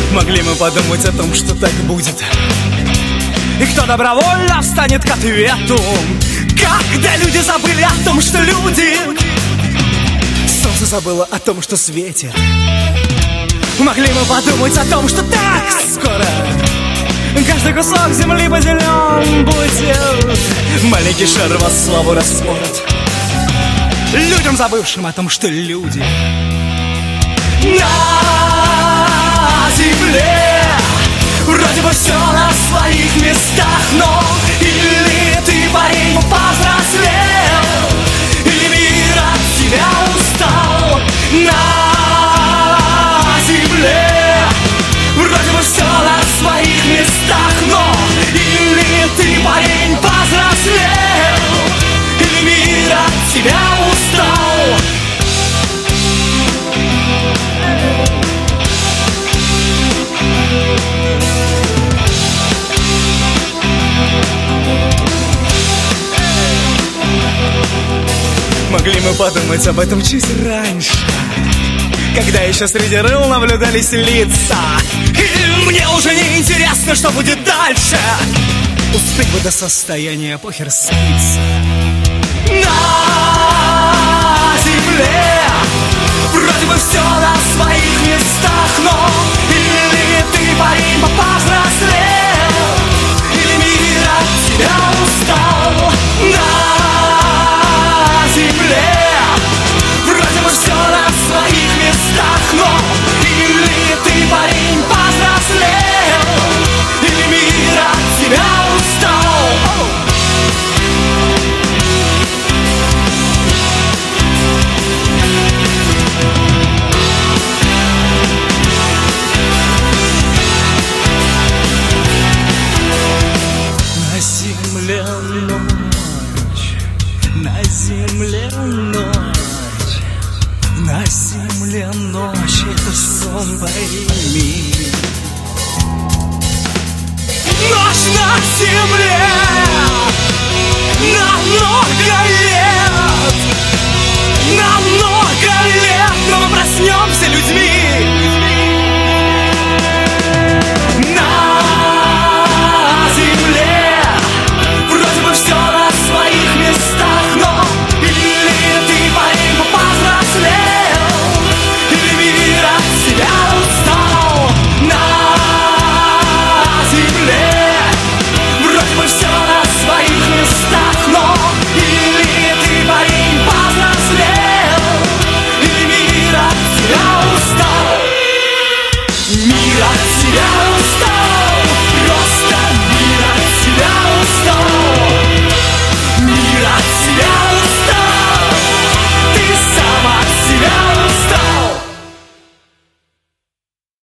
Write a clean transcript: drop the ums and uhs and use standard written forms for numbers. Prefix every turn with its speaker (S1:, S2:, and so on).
S1: Могли мы подумать о том, что так будет. И кто добровольно встанет к ответу, когда люди забыли о том, что люди. Солнце забыло о том, что светит. Могли мы подумать о том, что так скоро каждый кусок земли поделен будет. Маленький шар во славу рассмотрит людям, забывшим о том, что люди. На земле вроде бы все на своих местах, но или ты, парень, повзрослел, или мир от тебя устал. На земле вроде бы все на своих местах, но или ты, парень, повзрослел, или мир от тебя устал. Могли мы подумать об этом чуть раньше, когда еще среди рыл наблюдались лица. И мне уже не интересно, что будет дальше. Успеть бы до состояния похер спится. На земле вроде бы все на своих местах, но или ты, парень, повзрослел, или мир от тебя устал. На земле вроде бы все на своих местах, но или ты, парень, повзрослел, или мир от тебя устал. На земле ночь, на земле ночь, на земле ночь, это сон, пойми. Ночь на земле на много лет, на много лет, но мы проснемся людьми. На земле вроде бы все на своих местах, но или ты, парень, повзрослел, или мир от тебя устал. На земле вроде бы все на своих местах, но или ты, парень, повзрослел, или мир от тебя устал. Мир от тебя